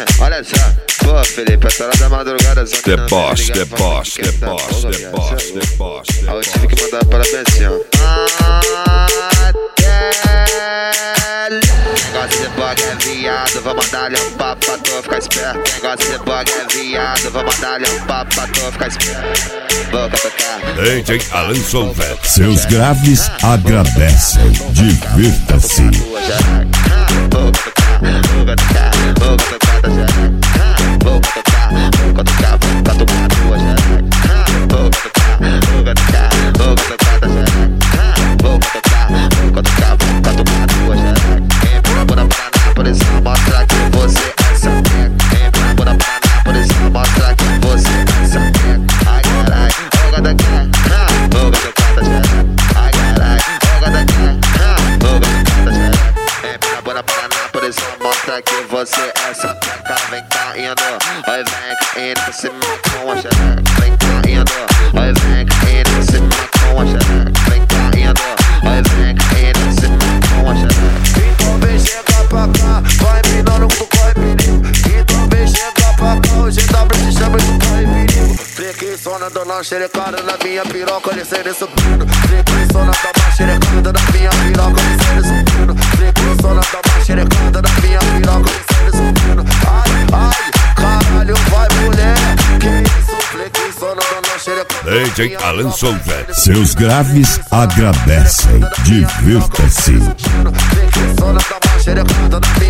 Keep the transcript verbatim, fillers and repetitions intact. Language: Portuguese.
Olha só, pô, Felipe, essa hora da madrugada só The boss, the boss, the boss, the boss, the boss. Aí eu tive que mandar parabéns assim, ó. Negócio de bug é viado, vou mandar-lhe um papo pra tu ficar esperto. Negócio de bug é viado, vou mandar-lhe um papo pra tu ficar esperto. Boca tocar. D J Alan Solvet. Seus graves agradecem. Divirta-se. Boca tocar, boca tocar, boca tocar da xereca. Boca tocar, boca tocar, boca tocar na tua xereca. Boca tocar, boca tocar, boca tocar da xereca. Boca tocar, boca tocar, boca tocar na tua xereca. Vem pra Paraná, por isso mostra que você é sapeca. Vem pra Paraná, por isso mostra que você é sapeca. Ai carai, boca tocar, boca tocar da xereca. Ai carai, boca tocar, boca tocar da xereca. Vem pra Paraná, por isso mostra que você é sapeca. Vem caindo, oi vem caindo por cima com a xereca. Vem caindo, oi vem caindo por cima com a xereca. Vem caindo, oi vem caindo por cima com a xereca. Então vem chegar pra cá, vai minando com o corre perigo. Então vem chegar pra cá, hoje W te chama de corre perigo. Flexiona dando uma xerecada na minha piroca, ele sendo subindo. Flexiona dá uma xerecada na minha piroca, ele sendo subindo. Flexiona dá uma xerecada na minha piroca, ele sendo subindo. Ai, ai, caralho, vai mulher. Que isso, flexiona dando uma xerecada. D J Alan Solvet. Seus graves agradecem. Divirta-se. Flexiona dá uma xerecada na minha